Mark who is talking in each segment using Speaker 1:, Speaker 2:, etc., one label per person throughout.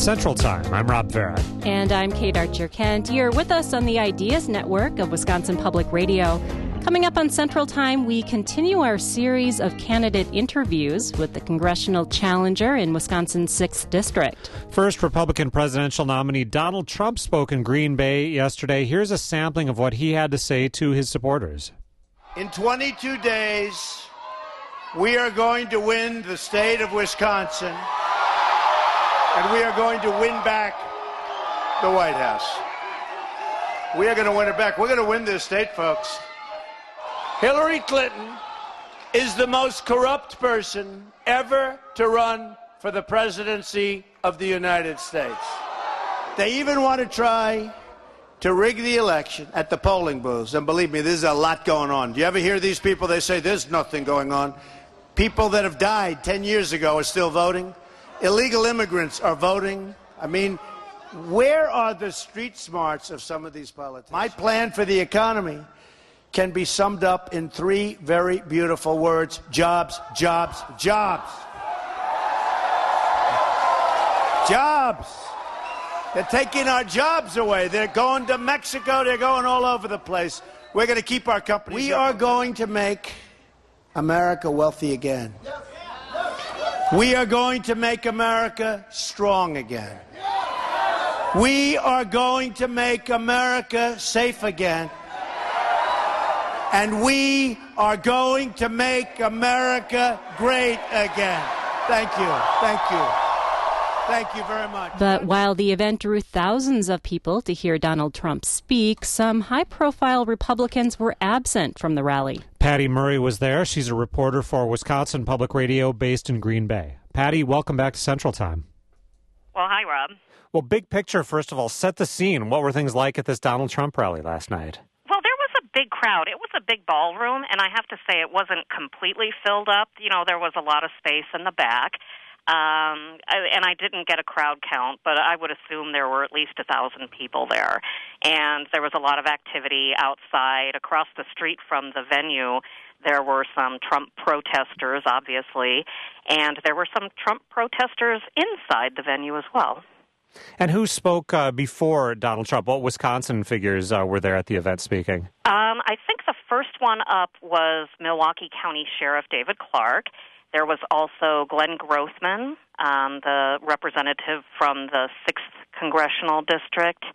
Speaker 1: Central Time. I'm Rob Farah.
Speaker 2: And I'm Kate Archer-Kent. You're with us on the Ideas Network of Wisconsin Public Radio. Coming up on Central Time, we continue our series of candidate interviews with the congressional challenger in Wisconsin's 6th District.
Speaker 1: First, Republican presidential nominee Donald Trump spoke in Green Bay yesterday. Here's a sampling of what he had to say to his supporters.
Speaker 3: In 22 days, we are going to win the state of Wisconsin, and we are going to win back the White House. We are going to win it back. We're going to win this state, folks. Hillary Clinton is the most corrupt person ever to run for the presidency of the United States. They even want to try to rig the election at the polling booths. And believe me, there's a lot going on. Do you ever hear these people? They say there's nothing going on. People that have died 10 years ago are still voting. Illegal immigrants are voting. I mean, where are the street smarts of some of these politicians? My plan for the economy can be summed up in 3 very beautiful words: jobs, jobs, jobs. Jobs. They're taking our jobs away. They're going to Mexico. They're going all over the place. We're going to keep our companies. We are going to make America wealthy again. We are going to make America strong again. We are going to make America safe again. And we are going to make America great again. Thank you. Thank you. Thank you very much.
Speaker 2: But while the event drew thousands of people to hear Donald Trump speak, some high-profile Republicans were absent from the rally.
Speaker 1: Patty Murray was there. She's a reporter for Wisconsin Public Radio based in Green Bay. Patty, welcome back to Central Time.
Speaker 4: Well, hi, Rob.
Speaker 1: Well, big picture, first of all, set the scene. What were things like at this Donald Trump rally last night?
Speaker 4: Well, there was a big crowd. It was a big ballroom, and I have to say it wasn't completely filled up. You know, there was a lot of space in the back. And I didn't get a crowd count, but I would assume there were at least 1,000 people there. And there was a lot of activity outside. Across the street from the venue, there were some Trump protesters, obviously, and there were some Trump protesters inside the venue as well.
Speaker 1: And who spoke before Donald Trump? What Wisconsin figures were there at the event speaking?
Speaker 4: I think the first one up was Milwaukee County Sheriff David Clark. There was also Glenn Grothman, the representative from the 6th Congressional District,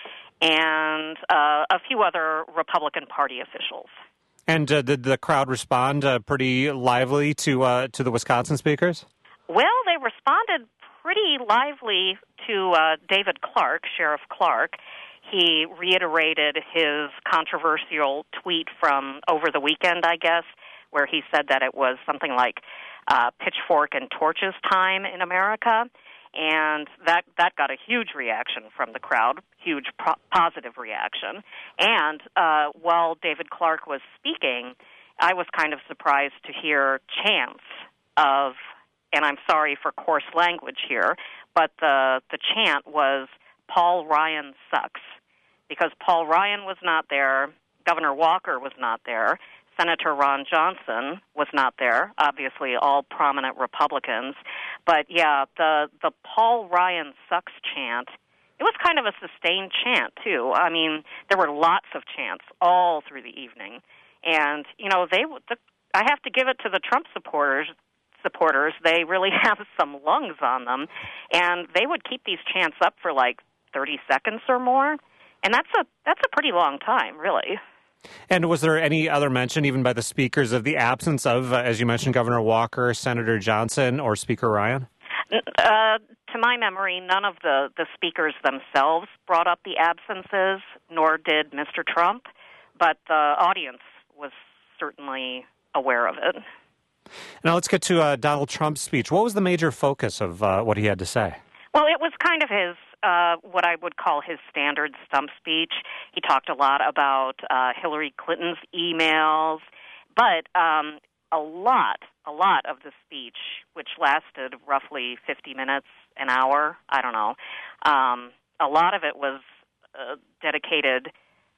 Speaker 4: and a few other Republican Party officials. And
Speaker 1: did the crowd respond pretty lively to the Wisconsin speakers?
Speaker 4: Well, they responded pretty lively to David Clark, Sheriff Clark. He reiterated his controversial tweet from over the weekend, I guess, where he said that it was something like pitchfork and torches time in America, and that got a huge reaction from the crowd, huge positive reaction. And while David Clark was speaking, I was kind of surprised to hear chants of, and I'm sorry for coarse language here, but the chant was, "Paul Ryan sucks," because Paul Ryan was not there, Governor Walker was not there, Senator Ron Johnson was not there, obviously all prominent Republicans. But, yeah, the Paul Ryan sucks chant, it was kind of a sustained chant, too. I mean, there were lots of chants all through the evening. And, you know, I have to give it to the Trump supporters. They really have some lungs on them. And they would keep these chants up for like 30 seconds or more. And that's a pretty long time, really.
Speaker 1: And was there any other mention, even by the speakers, of the absence of, as you mentioned, Governor Walker, Senator Johnson, or Speaker Ryan?
Speaker 4: To my memory, none of the speakers themselves brought up the absences, nor did Mr. Trump, but the audience was certainly aware of it.
Speaker 1: Now let's get to Donald Trump's speech. What was the major focus of what he had to say?
Speaker 4: Well, it was kind of his what I would call his standard stump speech. He talked a lot about Hillary Clinton's emails, but a lot of the speech, which lasted roughly 50 minutes, an hour, I don't know, a lot of it was dedicated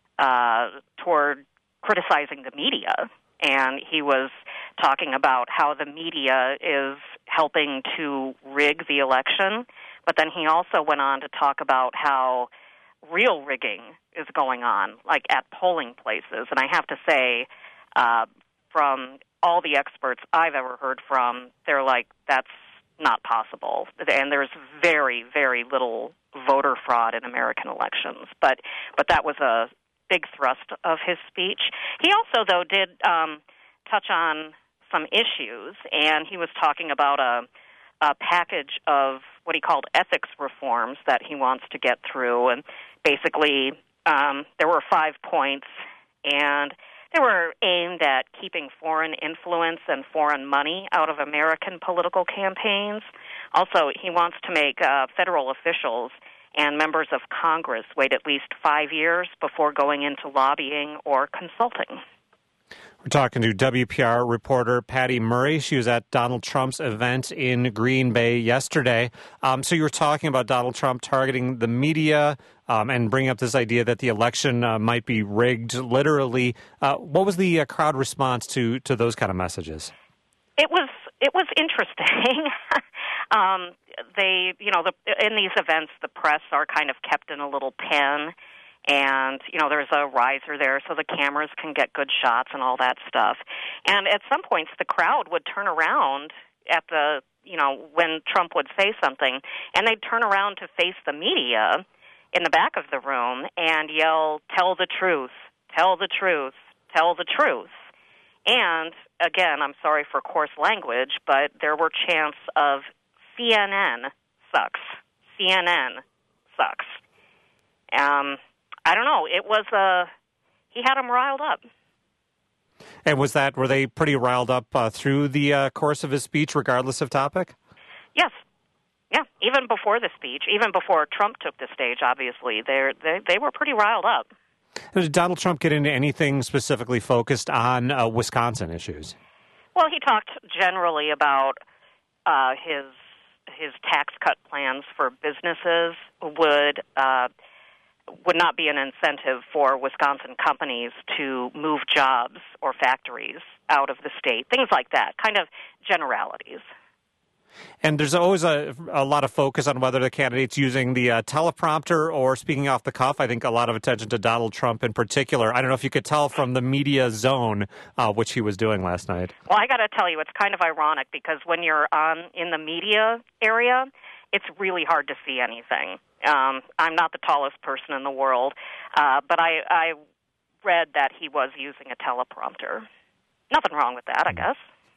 Speaker 4: toward criticizing the media. And he was talking about how the media is helping to rig the election But then he also went on to talk about how real rigging is going on, like at polling places. And I have to say, from all the experts I've ever heard from, they're like, that's not possible. And there's very, very little voter fraud in American elections. But that was a big thrust of his speech. He also, though, did touch on some issues, and he was talking about a package of what he called ethics reforms that he wants to get through. And basically, there were 5 points, and they were aimed at keeping foreign influence and foreign money out of American political campaigns. Also, he wants to make federal officials and members of Congress wait at least 5 years before going into lobbying or consulting.
Speaker 1: We're talking to WPR reporter Patty Murray. She was at Donald Trump's event in Green Bay yesterday. So you were talking about Donald Trump targeting the media and bringing up this idea that the election might be rigged, literally. What was the crowd response to those kind of messages? It
Speaker 4: was interesting. In these events, the press are kind of kept in a little pen. And, there's a riser there so the cameras can get good shots and all that stuff. And at some points, the crowd would turn around at when Trump would say something, and they'd turn around to face the media in the back of the room and yell, "Tell the truth, tell the truth, tell the truth." And, again, I'm sorry for coarse language, but there were chants of CNN sucks, CNN sucks. I don't know. It was he had them riled up.
Speaker 1: And were they pretty riled up through the course of his speech, regardless of topic?
Speaker 4: Yes. Yeah. Even before the speech, even before Trump took the stage, obviously, they were pretty riled up.
Speaker 1: Did Donald Trump get into anything specifically focused on Wisconsin issues?
Speaker 4: Well, he talked generally about his tax cut plans for businesses would not be an incentive for Wisconsin companies to move jobs or factories out of the state, things like that, kind of generalities.
Speaker 1: And there's always a lot of focus on whether the candidate's using the teleprompter or speaking off the cuff. I think a lot of attention to Donald Trump in particular. I don't know if you could tell from the media zone, which he was doing last night.
Speaker 4: Well, I got to tell you, it's kind of ironic because when you're in the media area, it's really hard to see anything. I'm not the tallest person in the world, but I read that he was using a teleprompter. Nothing wrong with that, I guess.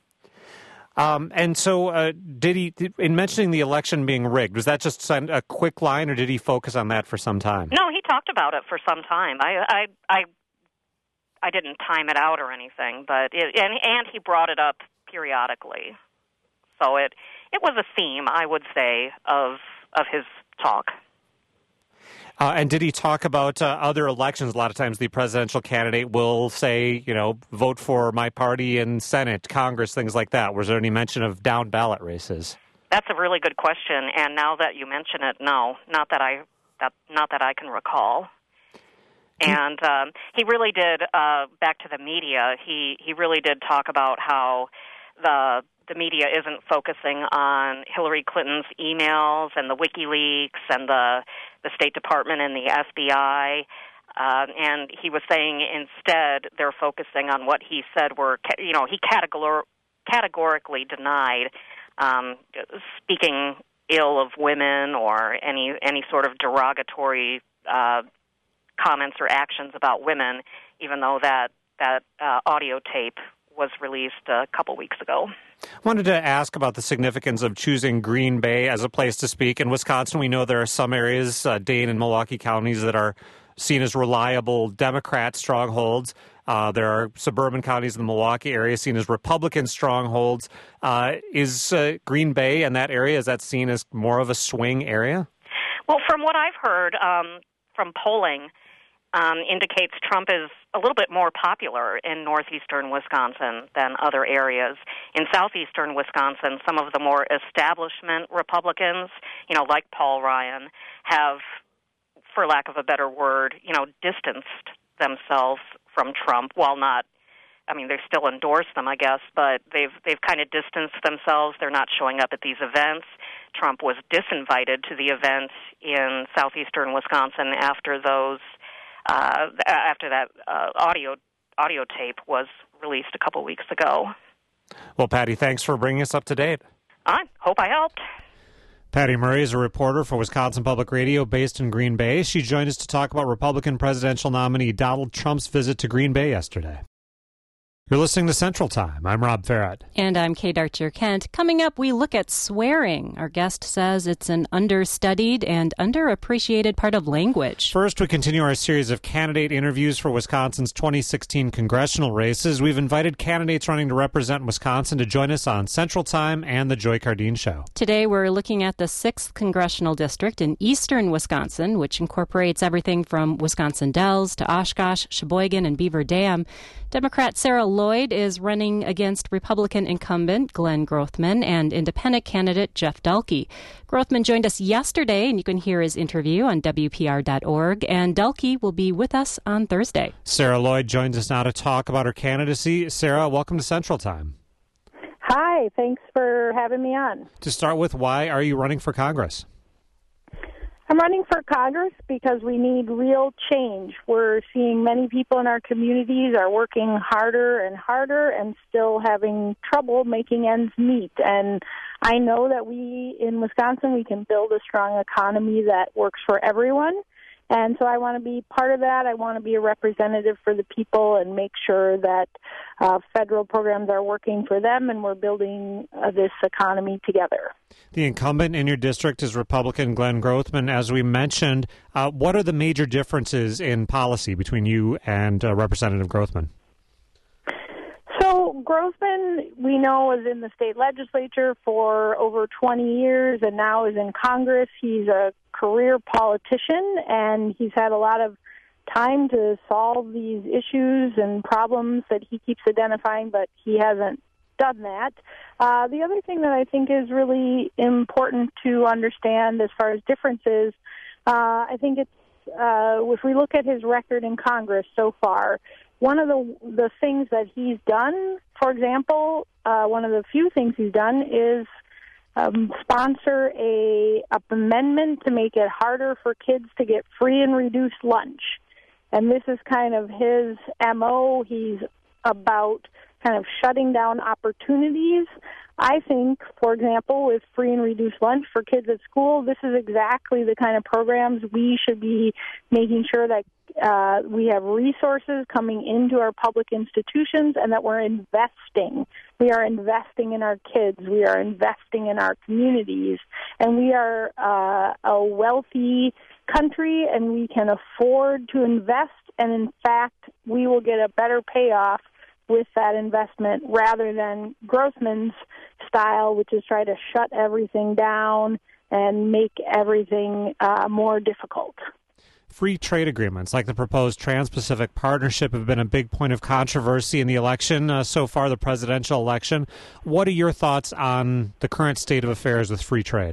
Speaker 1: And so did he, in mentioning the election being rigged, was that just a quick line, or did he focus on that for some time?
Speaker 4: No, he talked about it for some time. I didn't time it out or anything, but and he brought it up periodically. So it was a theme, I would say, of his talk.
Speaker 1: And did he talk about other elections? A lot of times the presidential candidate will say, vote for my party in Senate, Congress, things like that. Was there any mention of down ballot races?
Speaker 4: That's a really good question. And now that you mention it, no, not that I can recall. And he really did, back to the media, he really did talk about how the media isn't focusing on Hillary Clinton's emails and the WikiLeaks and the State Department and the FBI. And he was saying instead they're focusing on what he said were, he categorically denied speaking ill of women or any sort of derogatory comments or actions about women, even though that audio tape was released a couple weeks ago.
Speaker 1: I wanted to ask about the significance of choosing Green Bay as a place to speak. In Wisconsin, we know there are some areas, Dane and Milwaukee counties, that are seen as reliable Democrat strongholds. There are suburban counties in the Milwaukee area seen as Republican strongholds. Is Green Bay and that area, is that seen as more of a swing area?
Speaker 4: Well, from what I've heard from polling, indicates Trump is a little bit more popular in northeastern Wisconsin than other areas. In southeastern Wisconsin, some of the more establishment Republicans, like Paul Ryan, have, for lack of a better word, distanced themselves from Trump while not I mean, they still endorse them, I guess, but they've kind of distanced themselves. They're not showing up at these events. Trump was disinvited to the event in southeastern Wisconsin after that audio tape was released a couple weeks ago.
Speaker 1: Well, Patty, thanks for bringing us up to date.
Speaker 4: I hope I helped.
Speaker 1: Patty Murray is a reporter for Wisconsin Public Radio based in Green Bay. She joined us to talk about Republican presidential nominee Donald Trump's visit to Green Bay yesterday. You're listening to Central Time. I'm Rob Farrett.
Speaker 2: And I'm Kate Archer-Kent. Coming up, we look at swearing. Our guest says it's an understudied and underappreciated part of language.
Speaker 1: First, we continue our series of candidate interviews for Wisconsin's 2016 congressional races. We've invited candidates running to represent Wisconsin to join us on Central Time and The Joy Cardine Show.
Speaker 2: Today, we're looking at the 6th Congressional District in eastern Wisconsin, which incorporates everything from Wisconsin Dells to Oshkosh, Sheboygan, and Beaver Dam. Democrat Sarah Lloyd is running against Republican incumbent Glenn Grothman and independent candidate Jeff Dahlke. Grothman joined us yesterday, and you can hear his interview on WPR.org, and Dahlke will be with us on Thursday.
Speaker 1: Sarah Lloyd joins us now to talk about her candidacy. Sarah, welcome to Central Time.
Speaker 5: Hi, thanks for having me on.
Speaker 1: To start with, why are you running for Congress?
Speaker 5: I'm running for Congress because we need real change. We're seeing many people in our communities are working harder and harder and still having trouble making ends meet. And I know that we in Wisconsin, we can build a strong economy that works for everyone. And so I want to be part of that. I want to be a representative for the people and make sure that federal programs are working for them and we're building this economy together.
Speaker 1: The incumbent in your district is Republican Glenn Grothman. As we mentioned, what are the major differences in policy between you and Representative Grothman?
Speaker 5: So Grothman, we know, was in the state legislature for over 20 years and now is in Congress. He's a career politician, and he's had a lot of time to solve these issues and problems that he keeps identifying, but he hasn't done that. The other thing that I think is really important to understand as far as differences, I think it's if we look at his record in Congress so far, one of the things that he's done, for example, one of the few things he's done is sponsor a amendment to make it harder for kids to get free and reduced lunch. And this is kind of his MO. He's about kind of shutting down opportunities. I think, for example, with free and reduced lunch for kids at school, this is exactly the kind of programs we should be making sure that we have resources coming into our public institutions and that we're investing. We are investing in our kids. We are investing in our communities. And we are a wealthy country, and we can afford to invest. And, in fact, we will get a better payoff with that investment rather than Grothman's style, which is try to shut everything down and make everything more difficult.
Speaker 1: Free trade agreements like the proposed Trans-Pacific Partnership have been a big point of controversy in the election, so far the presidential election. What are your thoughts on the current state of affairs with free trade?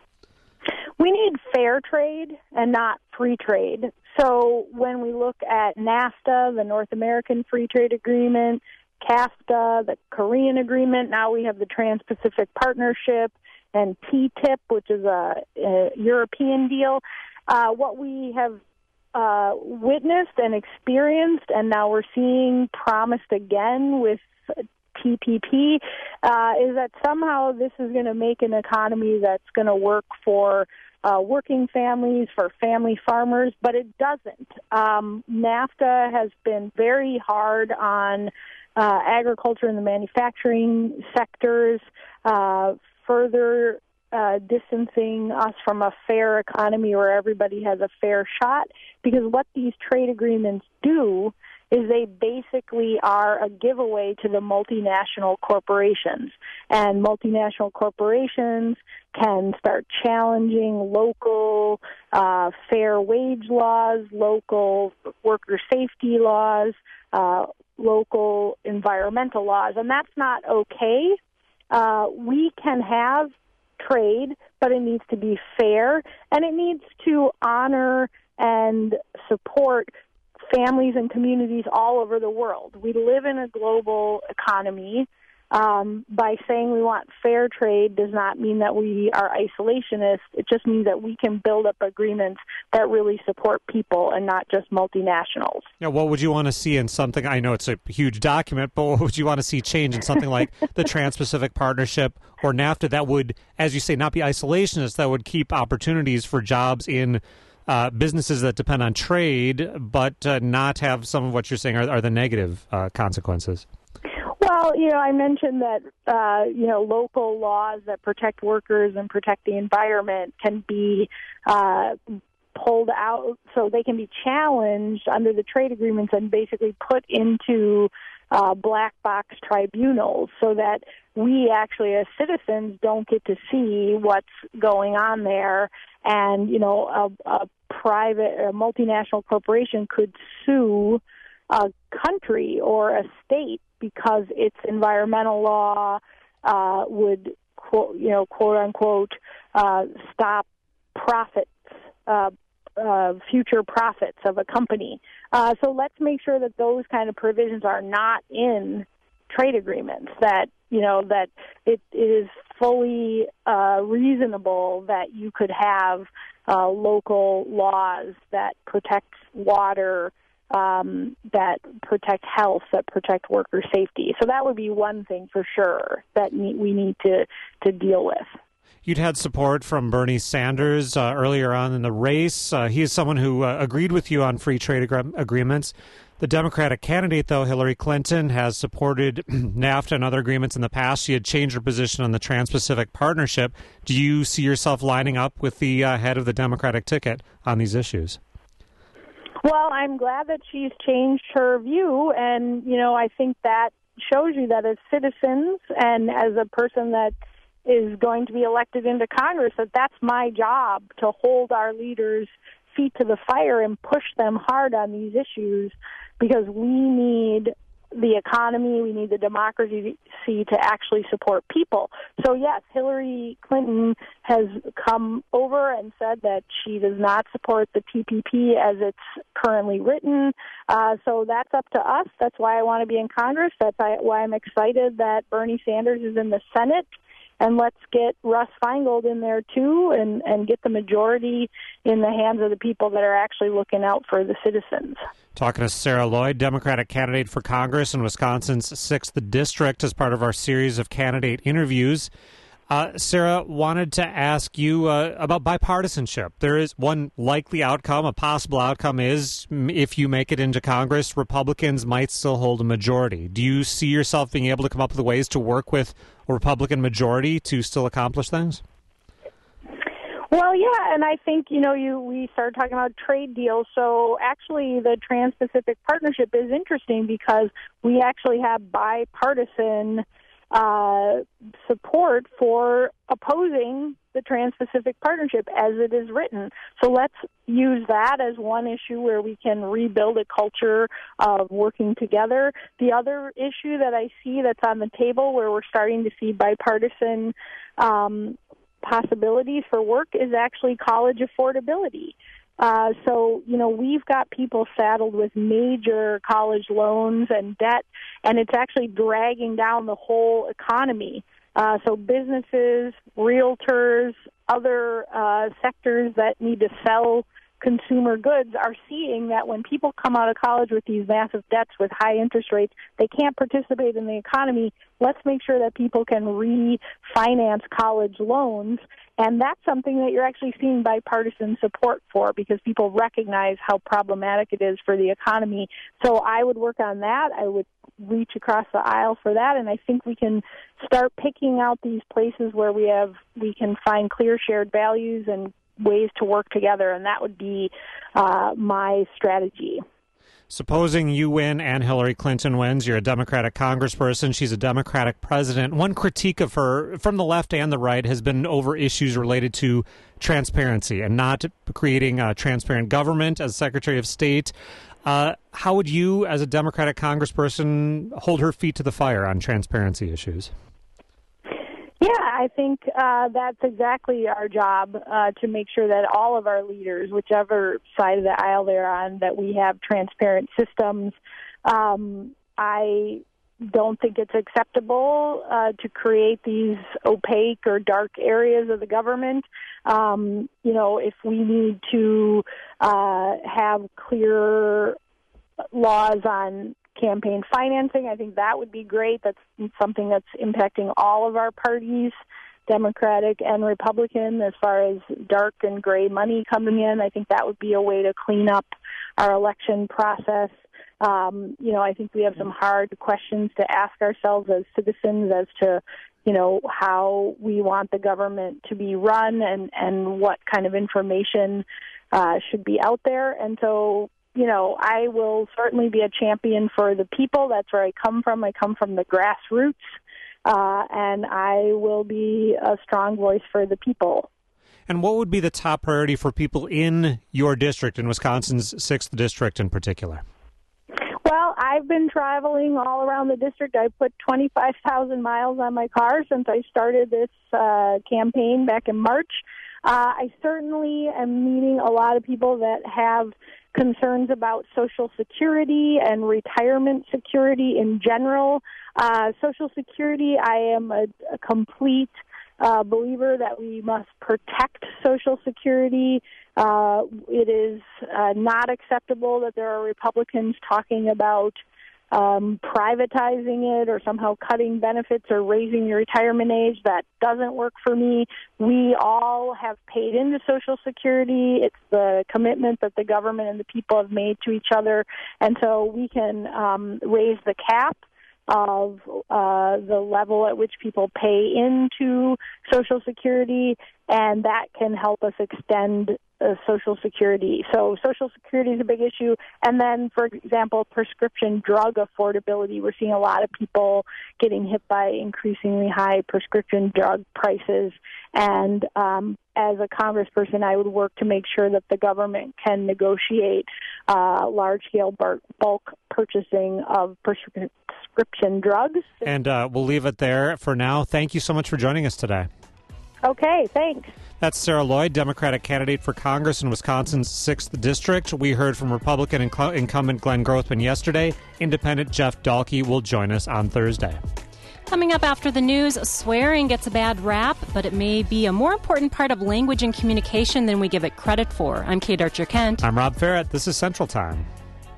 Speaker 5: We need fair trade and not free trade. So when we look at NAFTA, the North American Free Trade Agreement, CAFTA, the Korean Agreement, now we have the Trans-Pacific Partnership, and TTIP, which is a European deal. What we have witnessed and experienced, and now we're seeing promised again with TPP, is that somehow this is going to make an economy that's going to work for working families, for family farmers, but it doesn't. NAFTA has been very hard on agriculture and the manufacturing sectors, further distancing us from a fair economy where everybody has a fair shot, because what these trade agreements do is they basically are a giveaway to the multinational corporations. And multinational corporations can start challenging local fair wage laws, local worker safety laws, local environmental laws, and that's not okay. We can have trade, but it needs to be fair, and it needs to honor and support families and communities all over the world. We live in a global economy. By saying we want fair trade does not mean that we are isolationists. It just means that we can build up agreements that really support people and not just multinationals.
Speaker 1: Yeah, what would you want to see in something? I know it's a huge document, but what would you want to see change in something like the Trans-Pacific Partnership or NAFTA that would, as you say, not be isolationist, that would keep opportunities for jobs in businesses that depend on trade, but not have some of what you're saying are the negative consequences?
Speaker 5: Well, I mentioned that, local laws that protect workers and protect the environment can be pulled out so they can be challenged under the trade agreements and basically put into black box tribunals so that we actually as citizens don't get to see what's going on there. And, a multinational corporation could sue a country or a state because its environmental law would, quote unquote, stop profits, future profits of a company. So let's make sure that those kind of provisions are not in trade agreements, that it is fully reasonable that you could have local laws that protect water, that protect health, that protect worker safety. So that would be one thing for sure that we need to deal with.
Speaker 1: You'd had support from Bernie Sanders earlier on in the race. He is someone who agreed with you on free trade agreements. The Democratic candidate, though, Hillary Clinton, has supported NAFTA and other agreements in the past. She had changed her position on the Trans-Pacific Partnership. Do you see yourself lining up with the head of the Democratic ticket on these issues?
Speaker 5: Well, I'm glad that she's changed her view, and, I think that shows you that as citizens and as a person that is going to be elected into Congress, that's my job, to hold our leaders' feet to the fire and push them hard on these issues, because we need the economy, we need the democracy to actually support people. So yes, Hillary Clinton has come over and said that she does not support the TPP as it's currently written. So that's up to us. That's why I want to be in Congress. That's why I'm excited that Bernie Sanders is in the Senate. And let's get Russ Feingold in there, too, and get the majority in the hands of the people that are actually looking out for the citizens.
Speaker 1: Talking to Sarah Lloyd, Democratic candidate for Congress in Wisconsin's 6th District, as part of our series of candidate interviews. Sarah, wanted to ask you about bipartisanship. There is one likely outcome, a possible outcome is, if you make it into Congress, Republicans might still hold a majority. Do you see yourself being able to come up with ways to work with a Republican majority to still accomplish things?
Speaker 5: Well, yeah, and I think, we started talking about trade deals. So actually the Trans-Pacific Partnership is interesting because we actually have bipartisan support for opposing the Trans-Pacific Partnership as it is written. So let's use that as one issue where we can rebuild a culture of working together. The other issue that I see that's on the table where we're starting to see bipartisan possibilities for work is actually college affordability. So, we've got people saddled with major college loans and debt, and it's actually dragging down the whole economy. So businesses, realtors, other sectors that need to sell consumer goods are seeing that when people come out of college with these massive debts with high interest rates, they can't participate in the economy. Let's make sure that people can refinance college loans. And that's something that you're actually seeing bipartisan support for because people recognize how problematic it is for the economy. So I would work on that. I would reach across the aisle for that. And I think we can start picking out these places where we can find clear shared values and ways to work together. And that would be my strategy.
Speaker 1: Supposing you win and Hillary Clinton wins, you're a Democratic congressperson, she's a Democratic president. One critique of her from the left and the right has been over issues related to transparency and not creating a transparent government as Secretary of State. How would you, as a Democratic congressperson, hold her feet to the fire on transparency issues?
Speaker 5: Yeah, I think that's exactly our job, to make sure that all of our leaders, whichever side of the aisle they're on, that we have transparent systems. I don't think it's acceptable to create these opaque or dark areas of the government. If we need to have clear laws on campaign financing, I think that would be great. That's something that's impacting all of our parties, Democratic and Republican, as far as dark and gray money coming in. I think that would be a way to clean up our election process. I think we have some hard questions to ask ourselves as citizens as to, how we want the government to be run and what kind of information should be out there. And so, I will certainly be a champion for the people. That's where I come from. I come from the grassroots, and I will be a strong voice for the people.
Speaker 1: And what would be the top priority for people in your district, in Wisconsin's 6th District in particular?
Speaker 5: Well, I've been traveling all around the district. I put 25,000 miles on my car since I started this campaign back in March. I certainly am meeting a lot of people that have concerns about Social Security and retirement security in general. Social Security, I am a complete believer that we must protect Social Security. It is not acceptable that there are Republicans talking about privatizing it or somehow cutting benefits or raising your retirement age. That doesn't work for me. We all have paid into Social Security. It's the commitment that the government and the people have made to each other. And so we can raise the cap of the level at which people pay into Social Security, and that can help us extend Social Security. So Social Security is a big issue. And then, for example, prescription drug affordability. We're seeing a lot of people getting hit by increasingly high prescription drug prices. And as a congressperson, I would work to make sure that the government can negotiate large-scale bulk purchasing of prescription drugs.
Speaker 1: And we'll leave it there for now. Thank you so much for joining us today.
Speaker 5: Okay, thanks.
Speaker 1: That's Sarah Lloyd, Democratic candidate for Congress in Wisconsin's 6th District. We heard from Republican incumbent Glenn Grothman yesterday. Independent Jeff Dahlke will join us on Thursday.
Speaker 2: Coming up after the news, swearing gets a bad rap, but it may be a more important part of language and communication than we give it credit for. I'm Kate Archer-Kent.
Speaker 1: I'm Rob Ferret. This is Central Time.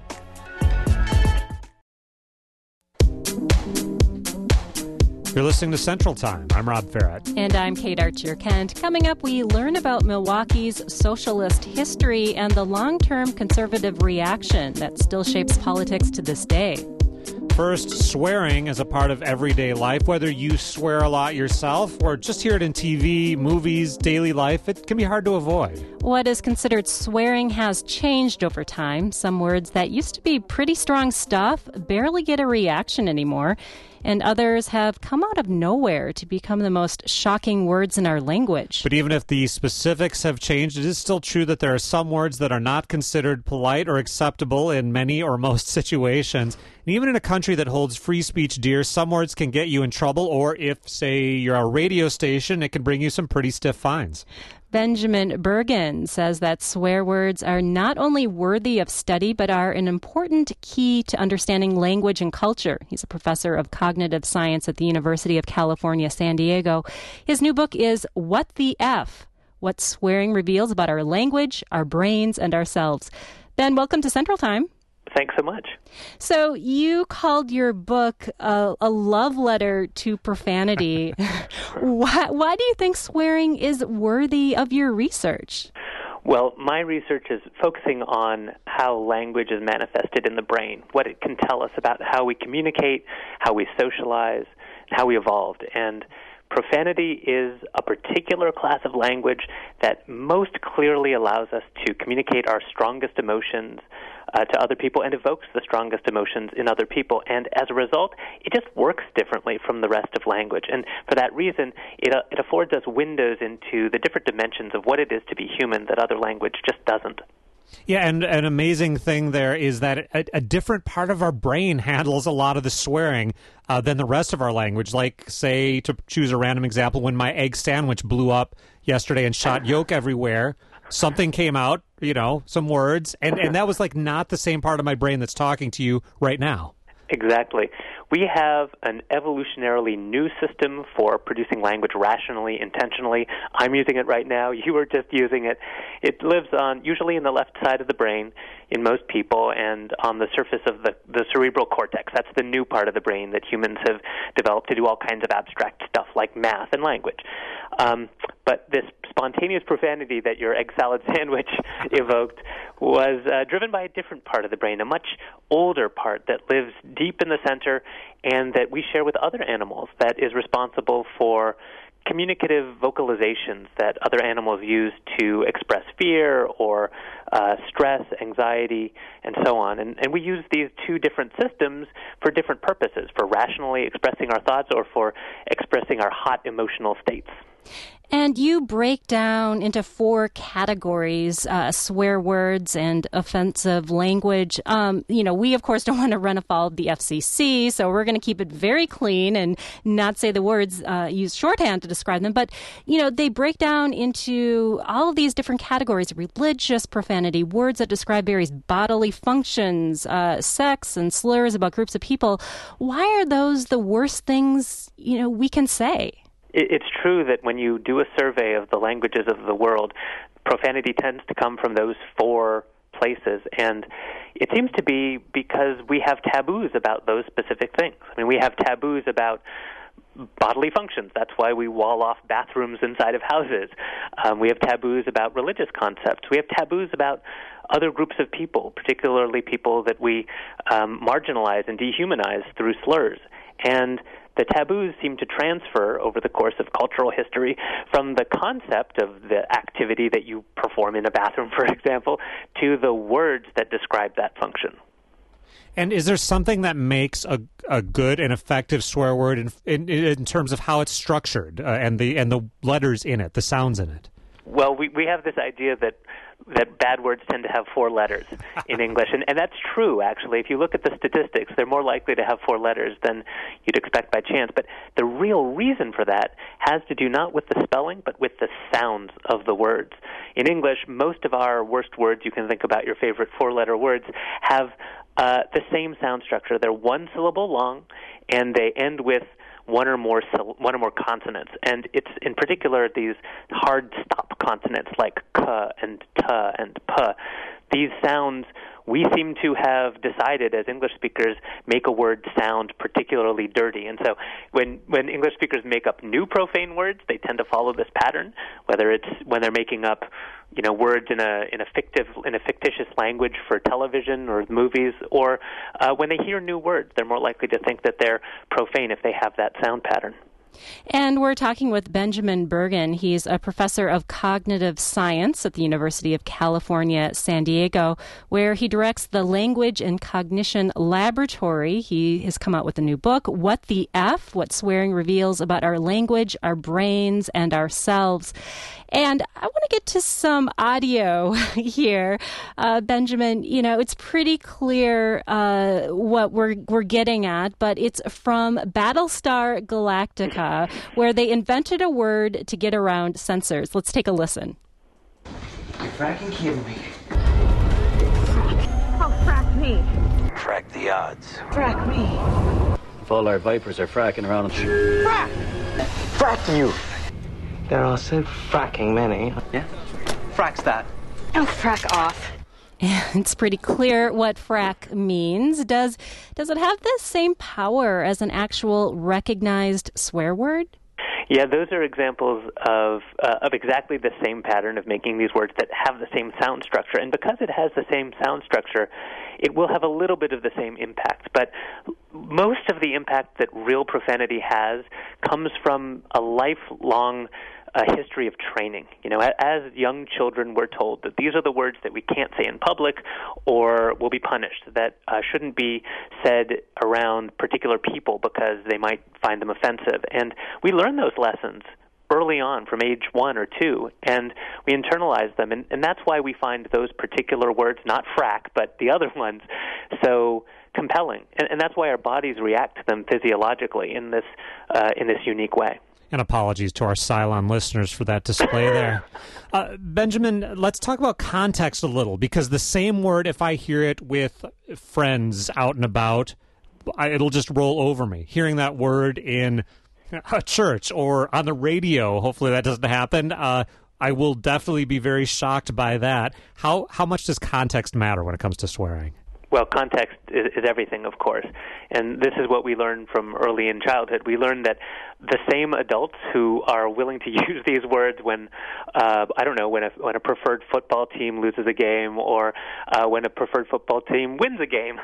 Speaker 1: You're listening to Central Time. I'm Rob Ferret.
Speaker 2: And I'm Kate Archer-Kent. Coming up, we learn about Milwaukee's socialist history and the long-term conservative reaction that still shapes politics to this day.
Speaker 1: First, swearing is a part of everyday life. Whether you swear a lot yourself or just hear it in TV, movies, daily life, it can be hard to avoid.
Speaker 2: What is considered swearing has changed over time. Some words that used to be pretty strong stuff barely get a reaction anymore. And others have come out of nowhere to become the most shocking words in our language.
Speaker 1: But even if the specifics have changed, it is still true that there are some words that are not considered polite or acceptable in many or most situations. And even in a country that holds free speech dear, some words can get you in trouble, or if, say, you're a radio station, it can bring you some pretty stiff fines.
Speaker 2: Benjamin Bergen says that swear words are not only worthy of study, but are an important key to understanding language and culture. He's a professor of cognitive science at the University of California, San Diego. His new book is What the F? What Swearing Reveals About Our Language, Our Brains, and Ourselves. Ben, welcome to Central Time.
Speaker 6: Thanks so much.
Speaker 2: So you called your book a love letter to profanity. Why do you think swearing is worthy of your research?
Speaker 6: Well, my research is focusing on how language is manifested in the brain, what it can tell us about how we communicate, how we socialize, and how we evolved. And profanity is a particular class of language that most clearly allows us to communicate our strongest emotions to other people and evokes the strongest emotions in other people. And as a result, it just works differently from the rest of language. And for that reason, it affords us windows into the different dimensions of what it is to be human that other language just doesn't.
Speaker 1: Yeah, and an amazing thing there is that a different part of our brain handles a lot of the swearing than the rest of our language. Like, say, to choose a random example, when my egg sandwich blew up yesterday and shot yolk everywhere, something came out, some words, and that was like not the same part of my brain that's talking to you right now.
Speaker 6: Exactly. We have an evolutionarily new system for producing language rationally, intentionally. I'm using it right now. You are just using it. It lives usually in the left side of the brain in most people and on the surface of the cerebral cortex. That's the new part of the brain that humans have developed to do all kinds of abstract stuff like math and language. But this spontaneous profanity that your egg salad sandwich evoked was driven by a different part of the brain, a much older part that lives deep in the center and that we share with other animals, that is responsible for communicative vocalizations that other animals use to express fear or stress, anxiety, and so on. And we use these two different systems for different purposes, for rationally expressing our thoughts or for expressing our hot emotional states.
Speaker 2: And you break down into 4 categories, swear words and offensive language. We, of course, don't want to run afoul of the FCC, so we're going to keep it very clean and not say the words, use shorthand to describe them. But, they break down into all of these different categories: religious profanity, words that describe various bodily functions, sex, and slurs about groups of people. Why are those the worst things, we can say?
Speaker 6: It's true that when you do a survey of the languages of the world, profanity tends to come from those 4 places, and it seems to be because we have taboos about those specific things. I mean, we have taboos about bodily functions. That's why we wall off bathrooms inside of houses. We have taboos about religious concepts. We have taboos about other groups of people, particularly people that we marginalize and dehumanize through slurs. And the taboos seem to transfer over the course of cultural history from the concept of the activity that you perform in a bathroom, for example, to the words that describe that function.
Speaker 1: And is there something that makes a good and effective swear word in terms of how it's structured and the letters in it, the sounds in it?
Speaker 6: Well, we have this idea that bad words tend to have 4 letters in English, and that's true, actually. If you look at the statistics, they're more likely to have 4 letters than you'd expect by chance. But the real reason for that has to do not with the spelling, but with the sounds of the words. In English, most of our worst words, you can think about your favorite 4-letter words, have the same sound structure. They're 1 syllable long, and they end with one or more consonants, and it's in particular these hard stop consonants like k and t and p. These sounds we seem to have decided as English speakers make a word sound particularly dirty, and so when English speakers make up new profane words, they tend to follow this pattern. Whether it's when they're making up words in a fictitious language for television or movies, or when they hear new words, they're more likely to think that they're profane if they have that sound pattern.
Speaker 2: And we're talking with Benjamin Bergen. He's a professor of cognitive science at the University of California, San Diego, where he directs the Language and Cognition Laboratory. He has come out with a new book, What the F? What Swearing Reveals About Our Language, Our Brains, and Ourselves. And I want to get to some audio here. Benjamin, it's pretty clear what we're getting at, but it's from Battlestar Galactica, where they invented a word to get around censors. Let's take a listen.
Speaker 7: You're fracking kidding me.
Speaker 8: Frack. Oh, frack me.
Speaker 7: Frack the odds.
Speaker 8: Frack me.
Speaker 9: If all our vipers are fracking around...
Speaker 8: Frack!
Speaker 7: Frack you!
Speaker 10: There are so fracking many.
Speaker 7: Yeah? Frack's that.
Speaker 8: Oh, frack off.
Speaker 2: It's pretty clear what frack means. Does it have the same power as an actual recognized swear word?
Speaker 6: Yeah, those are examples of exactly the same pattern of making these words that have the same sound structure. And because it has the same sound structure, it will have a little bit of the same impact. But most of the impact that real profanity has comes from a lifelong history of training. As young children, we're told that these are the words that we can't say in public or will be punished, that shouldn't be said around particular people because they might find them offensive. And we learn those lessons early on from age 1 or 2, and we internalize them. And that's why we find those particular words, not frack, but the other ones, so compelling. And that's why our bodies react to them physiologically in this unique way.
Speaker 1: And apologies to our Cylon listeners for that display there. Benjamin, let's talk about context a little, because the same word, if I hear it with friends out and about, it'll just roll over me. Hearing that word in a church or on the radio, hopefully that doesn't happen, I will definitely be very shocked by that. How much does context matter when it comes to swearing?
Speaker 6: Well, context is everything, of course. And this is what we learn from early in childhood. We learn that the same adults who are willing to use these words when, when a preferred football team loses a game, or when a preferred football team wins a game,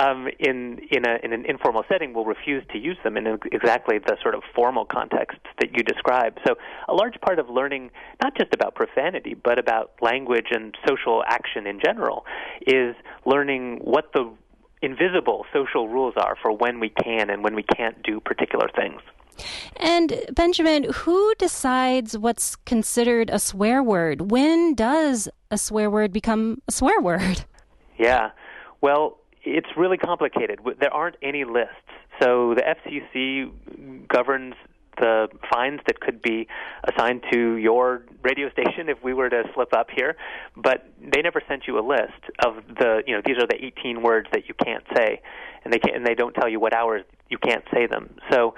Speaker 6: in an informal setting, will refuse to use them in exactly the sort of formal context that you describe. So a large part of learning, not just about profanity, but about language and social action in general, is learning what the invisible social rules are for when we can and when we can't do particular things.
Speaker 2: And Benjamin, who decides what's considered a swear word? When does a swear word become a swear word?
Speaker 6: Yeah, well, it's really complicated. There aren't any lists. So the FCC governs the fines that could be assigned to your radio station if we were to slip up here, but they never sent you a list of these are the 18 words that you can't say, and they don't tell you what hours you can't say them. So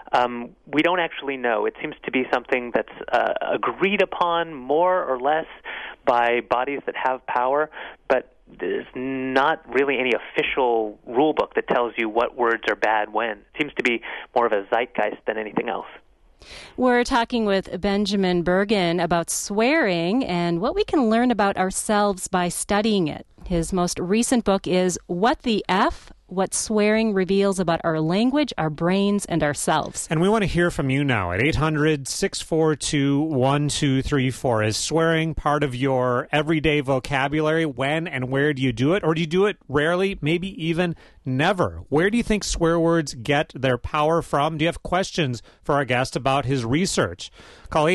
Speaker 6: we don't actually know. It seems to be something that's agreed upon more or less by bodies that have power, but there's not really any official rule book that tells you what words are bad when. It seems to be more of a zeitgeist than anything else.
Speaker 2: We're talking with Benjamin Bergen about swearing and what we can learn about ourselves by studying it. His most recent book is What the F? What Swearing Reveals About Our Language, Our Brains, and Ourselves.
Speaker 1: And we want to hear from you now at 800-642-1234. Is swearing part of your everyday vocabulary? When and where do you do it? Or do you do it rarely, maybe even never? Where do you think swear words get their power from? Do you have questions for our guest about his research? Call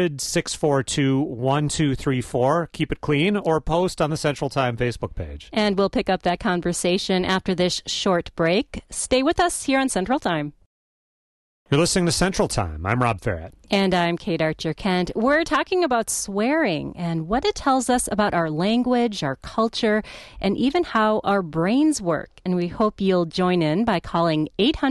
Speaker 1: 800-642-1234. Keep it clean, or post on the Central Time Facebook page.
Speaker 2: And we'll pick up that conversation after this short break. Stay with us here on Central Time.
Speaker 1: You're listening to Central Time. I'm Rob Farrett.
Speaker 2: And I'm Kate Archer-Kent. We're talking about swearing and what it tells us about our language, our culture, and even how our brains work. And we hope you'll join in by calling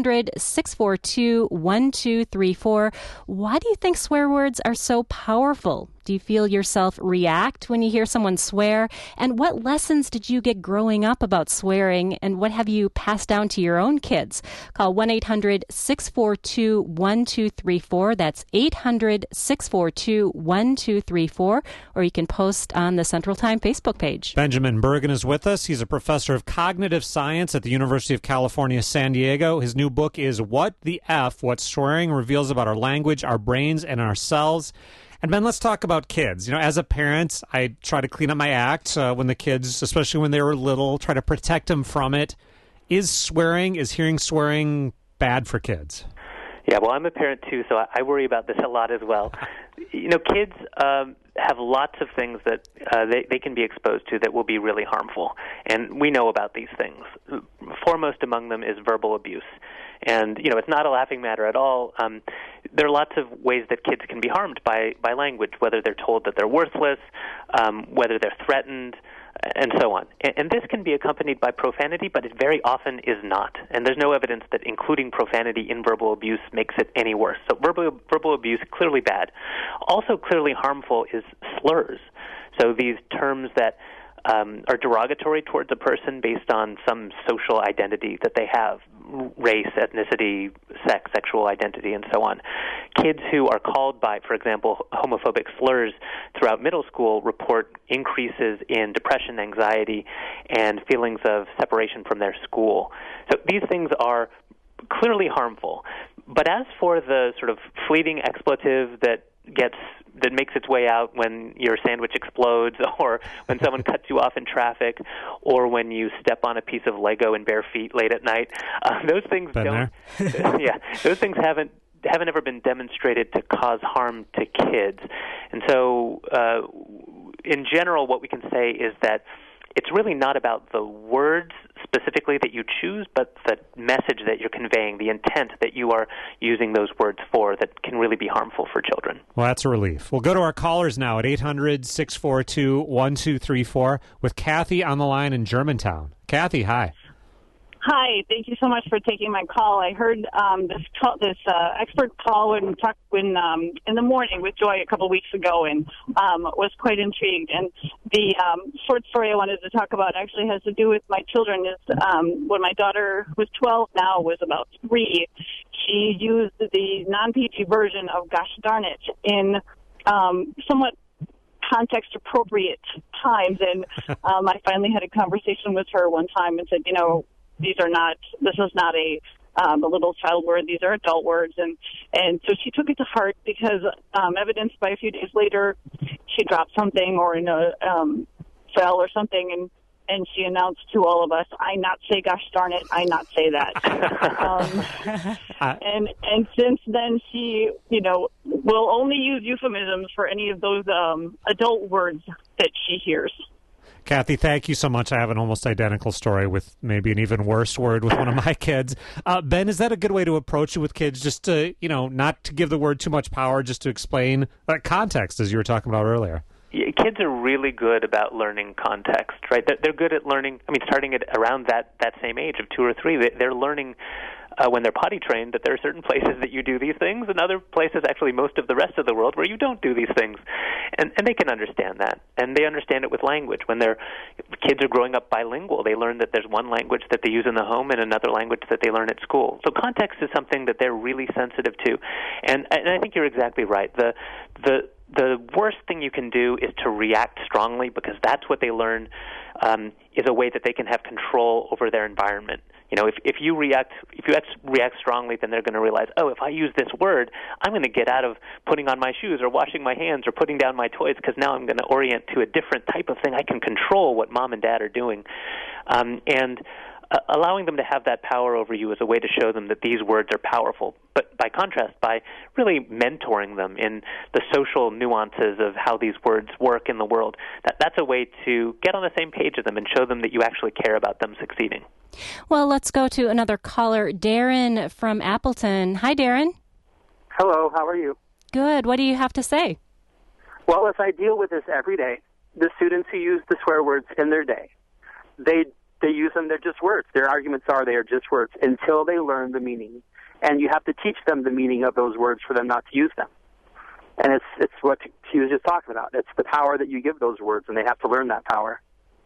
Speaker 2: 800-642-1234. Why do you think swear words are so powerful? Do you feel yourself react when you hear someone swear? And what lessons did you get growing up about swearing? And what have you passed down to your own kids? Call 1-800-642-1234. That's 800-642-1234. Or you can post on the Central Time Facebook page.
Speaker 1: Benjamin Bergen is with us. He's a professor of cognitive science at the University of California, San Diego. His new book is What the F? What Swearing Reveals About Our Language, Our Brains, and Ourselves. And Ben, let's talk about kids. You know, as a parent, I try to clean up my act when the kids, especially when they were little, try to protect them from it. Is hearing swearing bad for kids?
Speaker 6: Yeah, well, I'm a parent too, so I worry about this a lot as well. You know, kids have lots of things that they can be exposed to that will be really harmful, and we know about these things. Foremost among them is verbal abuse. And, you know, it's not a laughing matter at all. There are lots of ways that kids can be harmed by language, whether they're told that they're worthless, whether they're threatened, and so on. And this can be accompanied by profanity, but it very often is not. And there's no evidence that including profanity in verbal abuse makes it any worse. So verbal abuse, clearly bad. Also clearly harmful is slurs. So these terms that are derogatory towards a person based on some social identity that they have, race, ethnicity, sex, sexual identity, and so on. Kids who are called by, for example, homophobic slurs throughout middle school report increases in depression, anxiety, and feelings of separation from their school. So these things are clearly harmful. But as for the sort of fleeting expletive that makes its way out when your sandwich explodes, or when someone cuts you off in traffic, or when you step on a piece of Lego in bare feet late at night, those things those things haven't haven't ever been demonstrated to cause harm to kids. And so, in general, what we can say is that it's really not about the words specifically that you choose, but the message that you're conveying, the intent that you are using those words for that can really be harmful for children.
Speaker 1: Well, that's a relief. We'll go to our callers now at 800-642-1234 with Kathy on the line in Germantown. Kathy, hi.
Speaker 11: Hi, thank you so much for taking my call. I heard this expert call in the morning with Joy a couple weeks ago, and was quite intrigued. And the short story I wanted to talk about actually has to do with my children. Is when my daughter, who's 12 now, was about 3, she used the non-PG version of "Gosh darn it" in somewhat context-appropriate times. And I finally had a conversation with her one time and said, this is not a little child word. These are adult words. And so she took it to heart because evidenced by a few days later, she dropped something or fell or something. And she announced to all of us, "I not say gosh darn it, I not say that." And since then, she, will only use euphemisms for any of those adult words that she hears.
Speaker 1: Kathy, thank you so much. I have an almost identical story with maybe an even worse word with one of my kids. Ben, is that a good way to approach it with kids? Just to, not to give the word too much power, just to explain context, as you were talking about earlier.
Speaker 6: Yeah, kids are really good about learning context, right? They're good at learning, starting at around that same age of 2 or 3, they're learning when they're potty trained that there are certain places that you do these things and other places, actually most of the rest of the world, where you don't do these things. And they can understand that. And they understand it with language. When kids are growing up bilingual, they learn that there's one language that they use in the home and another language that they learn at school. So context is something that they're really sensitive to. And I think you're exactly right. The worst thing you can do is to react strongly, because that's what they learn is a way that they can have control over their environment. If you react strongly, then they're going to realize, if I use this word, I'm going to get out of putting on my shoes or washing my hands or putting down my toys, because now I'm going to orient to a different type of thing. I can control what mom and dad are doing. Allowing them to have that power over you is a way to show them that these words are powerful. But by contrast, by really mentoring them in the social nuances of how these words work in the world, that's a way to get on the same page as them and show them that you actually care about them succeeding.
Speaker 2: Well, let's go to another caller, Darren from Appleton. Hi, Darren.
Speaker 12: Hello, how are you?
Speaker 2: Good. What do you have to say?
Speaker 12: Well, as I deal with this every day, the students who use the swear words in their day, they use them, they're just words. Their arguments are they are just words until they learn the meaning. And you have to teach them the meaning of those words for them not to use them. And it's what she was just talking about. It's the power that you give those words, and they have to learn that power.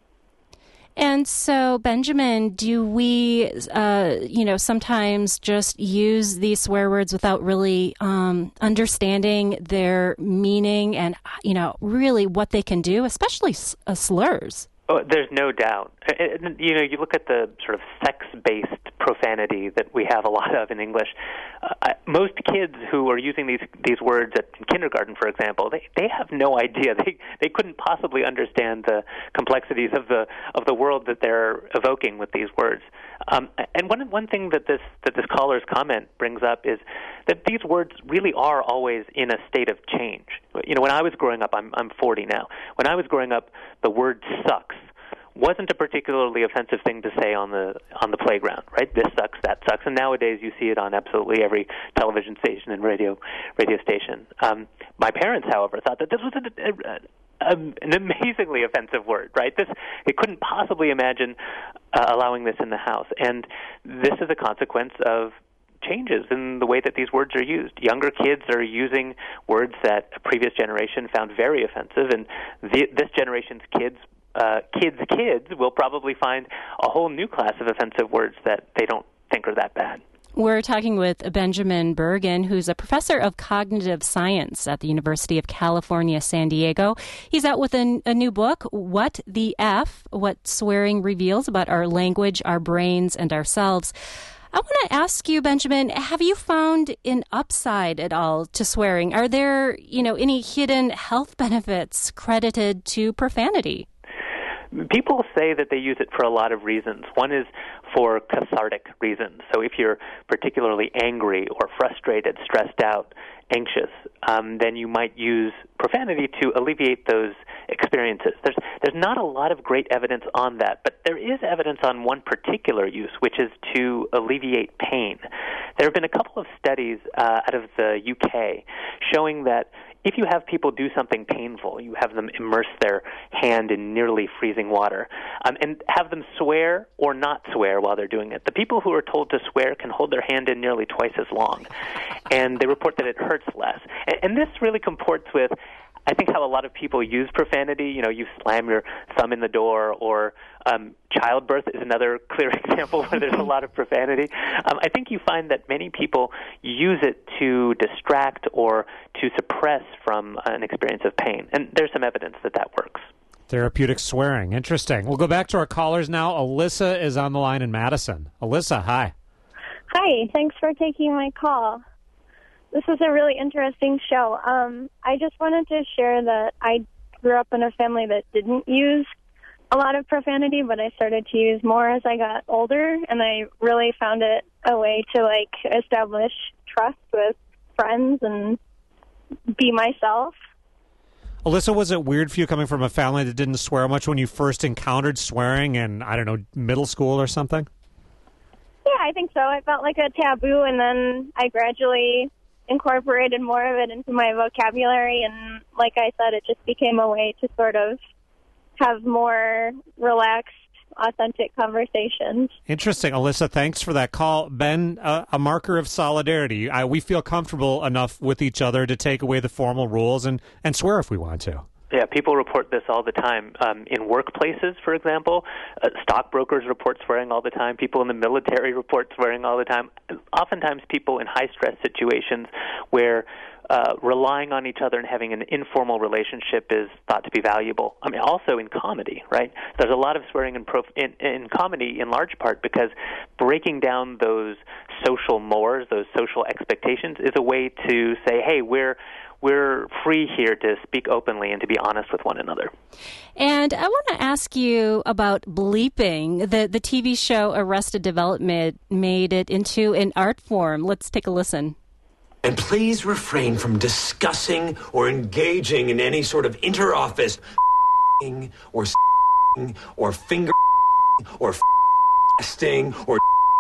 Speaker 2: And so, Benjamin, do we, sometimes just use these swear words without really understanding their meaning and, really what they can do, especially slurs?
Speaker 6: Oh, there's no doubt. You look at the sort of sex-based profanity that we have a lot of in English. Most kids who are using these words at kindergarten, for example, they have no idea. They couldn't possibly understand the complexities of the world that they're evoking with these words. And one thing that this caller's comment brings up is that these words really are always in a state of change. When I was growing up, I'm 40 now. When I was growing up, the word sucks wasn't a particularly offensive thing to say on the playground, right? This sucks, that sucks, and nowadays you see it on absolutely every television station and radio station. My parents, however, thought that this was an amazingly offensive word, right? They couldn't possibly imagine allowing this in the house, and this is a consequence of changes in the way that these words are used. Younger kids are using words that a previous generation found very offensive, and this generation's kids will probably find a whole new class of offensive words that they don't think are that bad.
Speaker 2: We're talking with Benjamin Bergen, who's a professor of cognitive science at the University of California, San Diego. He's out with a new book, What the F? What Swearing Reveals About Our Language, Our Brains, and Ourselves. I want to ask you, Benjamin, have you found an upside at all to swearing? Are there, any hidden health benefits credited to profanity?
Speaker 6: People say that they use it for a lot of reasons. One is for cathartic reasons. So if you're particularly angry or frustrated, stressed out, anxious, then you might use profanity to alleviate those experiences. There's not a lot of great evidence on that, but there is evidence on one particular use, which is to alleviate pain. There have been a couple of studies out of the UK showing that if you have people do something painful, you have them immerse their hand in nearly freezing water, and have them swear or not swear while they're doing it. The people who are told to swear can hold their hand in nearly twice as long, and they report that it hurts less. And this really comports with, I think, how a lot of people use profanity. You know, you slam your thumb in the door, or childbirth is another clear example where there's a lot of profanity. I think you find that many people use it to distract or to suppress from an experience of pain. And there's some evidence that that works.
Speaker 1: Therapeutic swearing. Interesting. We'll go back to our callers now. Alyssa is on the line in Madison. Alyssa, hi.
Speaker 13: Hi. Thanks for taking my call. This is a really interesting show. I just wanted to share that I grew up in a family that didn't use a lot of profanity, but I started to use more as I got older, and I really found it a way to, establish trust with friends and be myself.
Speaker 1: Alyssa, was it weird for you coming from a family that didn't swear much when you first encountered swearing in, middle school or something?
Speaker 13: Yeah, I think so. It felt like a taboo, and then I gradually incorporated more of it into my vocabulary, and like I said, it just became a way to sort of have more relaxed, authentic conversations.
Speaker 1: Interesting. Alyssa, thanks for that call. Ben, a marker of solidarity. We feel comfortable enough with each other to take away the formal rules and swear if we want to.
Speaker 6: Yeah, people report this all the time. In workplaces, for example, stockbrokers report swearing all the time. People in the military report swearing all the time. Oftentimes people in high-stress situations where relying on each other and having an informal relationship is thought to be valuable. I mean, also in comedy, right? There's a lot of swearing in comedy in large part because breaking down those social mores, those social expectations, is a way to say, hey, we're free here to speak openly and to be honest with one another.
Speaker 2: And I want to ask you about bleeping. The TV show Arrested Development made it into an art form. Let's take a listen.
Speaker 14: And please refrain from discussing or engaging in any sort of inter-office or finger or sting or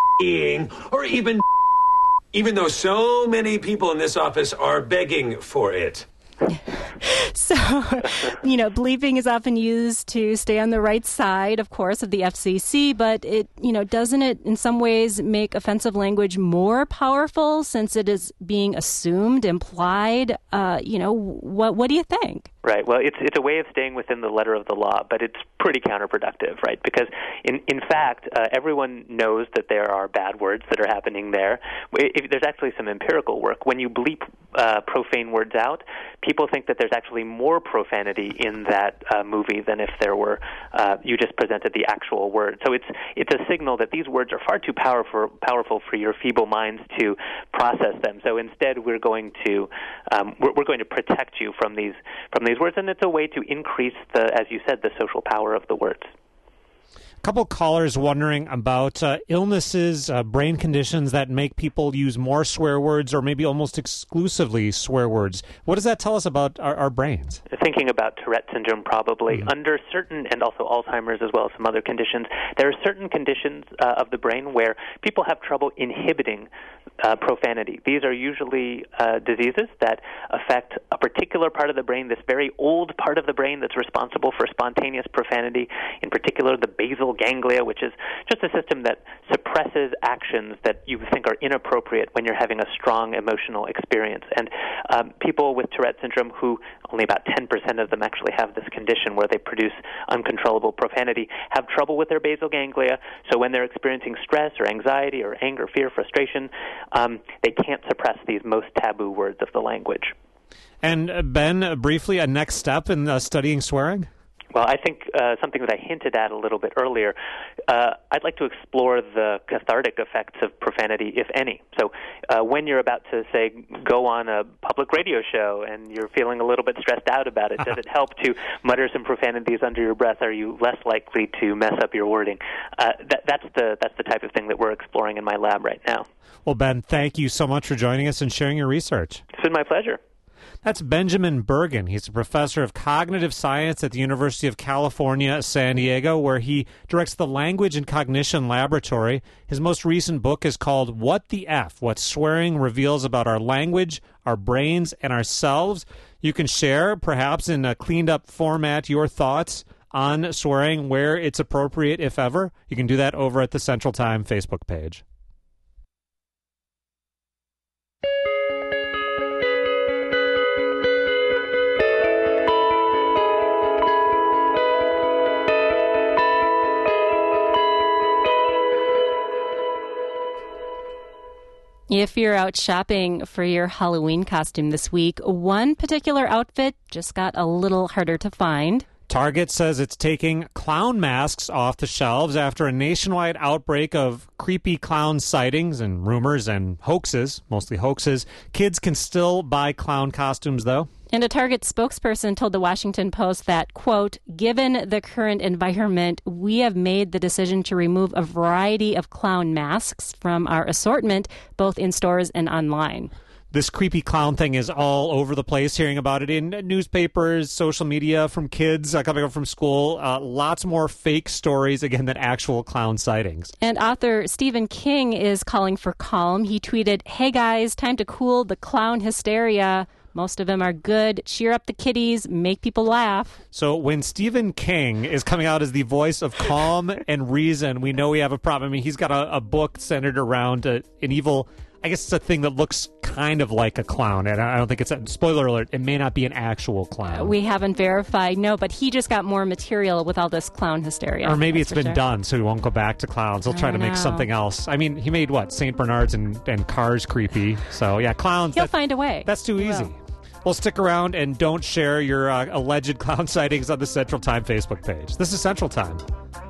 Speaker 14: or even though so many people in this office are begging for it.
Speaker 2: So, bleeping is often used to stay on the right side, of course, of the FCC, but it, doesn't it in some ways make offensive language more powerful since it is being assumed, implied? What do you think?
Speaker 6: Right. Well, it's a way of staying within the letter of the law, but it's pretty counterproductive, right? Because in fact, everyone knows that there are bad words that are happening there. There's actually some empirical work. When you bleep profane words out, people think that there's actually more profanity in that movie than if there were you just presented the actual word. So it's a signal that these words are far too powerful for your feeble minds to process them. So instead, we're going to protect you from these words, and it's a way to increase as you said, the social power of the words.
Speaker 1: A couple callers wondering about illnesses, brain conditions that make people use more swear words or maybe almost exclusively swear words. What does that tell us about our brains?
Speaker 6: Thinking about Tourette syndrome, probably. Under certain, and also Alzheimer's as well as some other conditions, there are certain conditions of the brain where people have trouble inhibiting profanity. These are usually diseases that affect a particular part of the brain, this very old part of the brain that's responsible for spontaneous profanity, in particular the basal ganglia, which is just a system that suppresses actions that you think are inappropriate when you're having a strong emotional experience. And people with Tourette syndrome, who only about 10% of them actually have this condition where they produce uncontrollable profanity, have trouble with their basal ganglia. So when they're experiencing stress or anxiety or anger, fear, frustration, they can't suppress these most taboo words of the language.
Speaker 1: And Ben, briefly, a next step in studying swearing?
Speaker 6: Well, I think something that I hinted at a little bit earlier, I'd like to explore the cathartic effects of profanity, if any. So when you're about to, say, go on a public radio show and you're feeling a little bit stressed out about it, does it help to mutter some profanities under your breath? Are you less likely to mess up your wording? That's the type of thing that we're exploring in my lab right now.
Speaker 1: Well, Ben, thank you so much for joining us and sharing your research.
Speaker 6: It's been my pleasure.
Speaker 1: That's Benjamin Bergen. He's a professor of cognitive science at the University of California, San Diego, where he directs the Language and Cognition Laboratory. His most recent book is called What the F? What Swearing Reveals About Our Language, Our Brains, and Ourselves. You can share, perhaps in a cleaned-up format, your thoughts on swearing, where it's appropriate, if ever. You can do that over at the Central Time Facebook page.
Speaker 2: If you're out shopping for your Halloween costume this week, one particular outfit just got a little harder to find.
Speaker 1: Target says it's taking clown masks off the shelves after a nationwide outbreak of creepy clown sightings and rumors and hoaxes, mostly hoaxes. Kids can still buy clown costumes, though.
Speaker 2: And a Target spokesperson told the Washington Post that, quote, given the current environment, we have made the decision to remove a variety of clown masks from our assortment, both in stores and online.
Speaker 1: This creepy clown thing is all over the place, hearing about it in newspapers, social media, from kids coming up from school. Lots more fake stories, again, than actual clown sightings.
Speaker 2: And author Stephen King is calling for calm. He tweeted, hey guys, time to cool the clown hysteria. Most of them are good. Cheer up the kiddies. Make people laugh.
Speaker 1: So when Stephen King is coming out as the voice of calm and reason, we know we have a problem. I mean, he's got a book centered around an evil, I guess it's a thing that looks kind of like a clown. And I don't think it's a spoiler alert. It may not be an actual clown.
Speaker 2: We haven't verified. No, but he just got more material with all this clown hysteria.
Speaker 1: Or maybe it's been done, so he won't go back to clowns. He'll try to make something else. I mean, he made what? St. Bernards and Cars creepy. So yeah, clowns.
Speaker 2: He'll find a way.
Speaker 1: That's too easy. Well, stick around and don't share your alleged clown sightings on the Central Time Facebook page. This is Central Time.